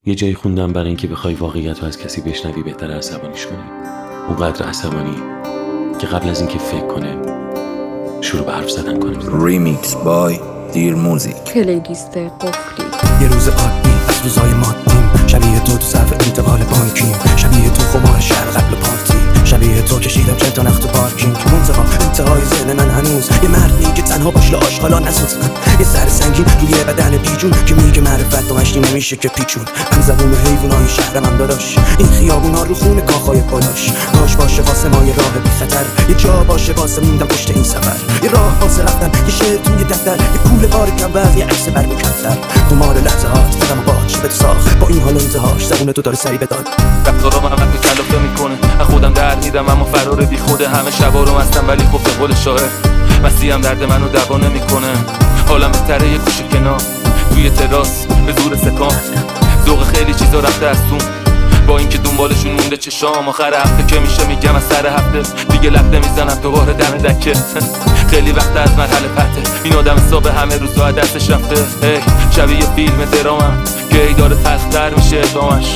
یه جایی خوندم برای اینکه بخوای واقعیت رو از کسی بشنوی بهتر عصبانیش کنی. اونقدر عصبانی که قبل از اینکه فکر کنه شروع به حرف زدن کنه. ریمیکس بای دیر موزیک. پلیلیست قفلی. یه روز عادی از روزای مادیم، شبیه تو صف انتقال بانکیم، شبیه تو خمار شهر قبل پارتی، شبیه تو کشیدم چند تا نخت پارکینگ. انتهای ذهن من هنوز یه مردی که تنها باش آشغالا نسوزن، یه سر سنگین روی بدن بیجون که میگه معرفت و مشتی نمیشه که پیچون. من زبون حیوانای شهرم هم داداش، این خیابونا رو خون کاخای پالاش. کاش باشه واسه ما یه راه بی خطر، یه جا باشه واسه موندم پشت این سفر، یه راه واسه رفتن، یه شعر توی دفتر، یه کوله بار کمبر، یه عکس بر کفتر. خمار لحظه هاست دلم باش بده ساخت با این حال انتهاش، زبون تو داره سری بداد. رفتارام همه کلافه میکنه، از خودم در میرم اما فرار بی خوده. همه شبا رو مستم ولی خب به قول شاعر مسیحم درد منو دوا نمیکنه. حالم بهتره یه گوشه کنار توی تراس به زور سکان، ذوق خیلی چیزا رفته از تو با اینکه دنبالشون مونده چشام. آخر هفته که میشه میگم از سر هفته دیگه لب نمیزنم دوباره دم دکه. خیلی وقت از مرحله پرته این آدم حساب همه روزا دستش رفته. شبیه فیلم درامم که ای داره تلختر میشه ادامش.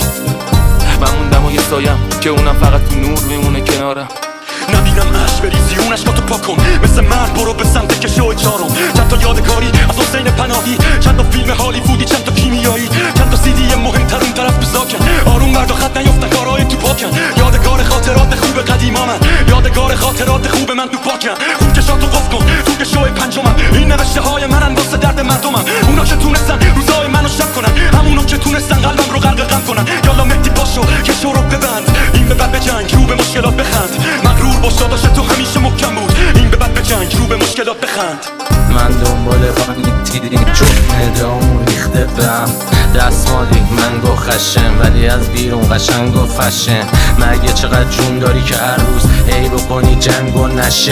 من موندم و یه سایم که اونم فقط تو نور میمونه کنارم. نبینم عشق بریزی اون عشقاتو پاک کن، مثل مرد برو به سمت که شو چارم. چند تا یادگاری از حسین پناهی، چند تا فیلم هالیوودی، چند تا کیمیایی، چند تا سیدی مهمتر اون طرف بزاکن. آروم مرد و خط نیفتن کارهای تو پاکن. یادگار خاطرات خوب قدیما من، یادگار خاطرات خوب من تو پاکن. خوب کشاتو قف کن تو که شو پنجمم، این نوشته های منن واسه درد مردمم. اونا که تونستن روزای منو شب کنن، همونا که تونستن قلبم رو غرق غم کنن. یالا مهدی پاشو که شو رو ببند، این به بعد بجنگ رو به مشکلات بخند. مغرور باش داداش تو همیشه محکم بود، این به بعد بجنگ رو به مشکلات بخند. من دنبال وانیتی چون ندامون ریخته برم دستمالی منگو خشم، ولی از بیرون قشنگ و فشن. مگه چقدر جون داری که هر روز ای بکنی جنگ و نشه.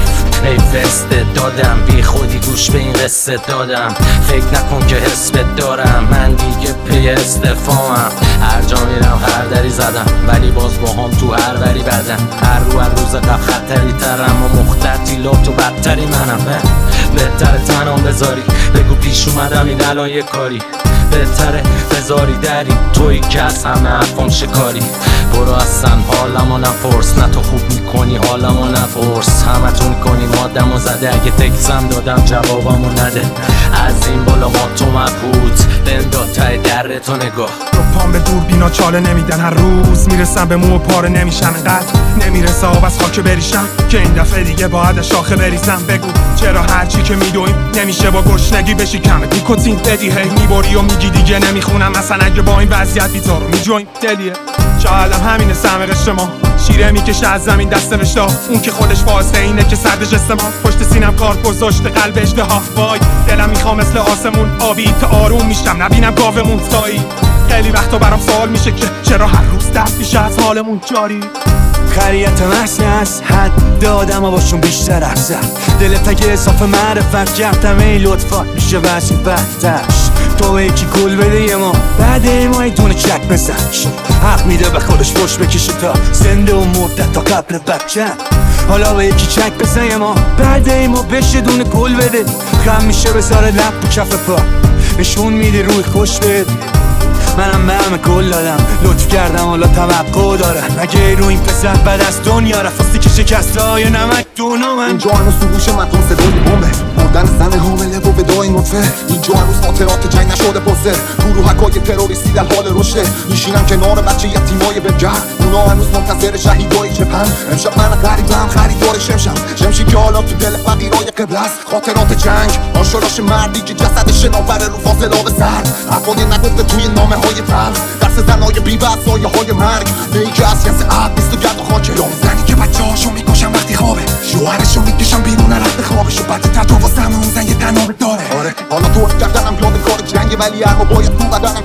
حیف دادم بی خودی گوش به این قصه دادم. فکر نکن که حس دارم، من دیگه پی استفامم. هر جا میرم هر دری زدم ولی باز با هم تو هر بری بدن. هر روز قبل خطری ترم و مخترتی لاب تو بدتری منم. بهتره تنام بذاری بگو پیش اومدم این الان یه کاری. بهتره بذاری دری توی که از همه حرفم شکاری. برو اصلا حالمو نپرس، نه تو خوب میکنی حالمو نپرس. همه تون کنی مادمو زده، اگه تکسم دادم جوابمو نده. از این بالا ما تو مبهوت بندا تای در تو نگاه. رو پام به دور بینا چاله نمیدن، هر روز میرسم به مو و پاره نمیشم. انقدر نمیرسه آب از خاک بریشم که این دفعه دیگه باید شاخه بریزم. بگو چرا هرچی که میدویم نمیشه با گشنگی بشی کمت نیکوتین بدی. هی میبری و میگی دیگه نمیخونم، مثلا اگه با این وضعیت بیزارو میجوین دلیه. شایدم همینه سهم قشر ما، شیره میکشه از زمین دست نوشته. اون که خودش فاسده اینه که سردش استما پشت سینم کار گذاشته قلب اشتها. وای دلم میخوام مثل آسمون آبی تا آروم میشم نبینم گاومون سایی. خیلی وقتا برام سوال میشه که چرا هر روز دست میشه از حالمون جاری. خریت محصی از حد دادم و باشون بیشتر افزد. دلت اگه اضافه معرفت کردم ای لطفا میشه وزی بدتش. تو یکی گل بده یه ما بعد ما ای دونه چک بزن. حق میده به خودش پشت بکشه تا زنده و مدت تا قبل بچه. حالا به یکی چک بزن یه ما بعد ما بشه دونه گل بده. خم میشه بذاره لب و کف پا نشون میده روی خوش بده. منم به همه گل دادم لطف کردم حالا توقع دارم. اگه رو این پسر بعد از دنیا رفاستی که شکسته های نمک دونو من. اینجا هنوز تو گوش من تون صدای بومه، مردن زن حامله و ودای نطفه. اینجا هنوز خاطرات جنگ نشده پوستر، گروهکای تروریستی در حال رشده. میشینم کنار بچه یتیمای بگرد، اونا هنوز منتظر شهیدای جبهن. امشب من غریبم خریدار شمشی که حالا تو دل فقیرای قبل است. خاطرات جنگ آشالاش مردی که جسدش ناوره رو فاصله سر. افغانی نگفته توی نامه های تلخ، درس زنای بی‌بس سایه های مرگ. ای که از کس عب نیست و گرد و خاکه. زنی که بچه هاشو میکشن وقتی خوابه، شوهرشو میکشن بیرون رفت خوابشو. بعد تطور واسه همه اون زن یه تنابه داره. آره حالا تو گردنم یاد کار جنگ، ولی ارما باید تو بدنم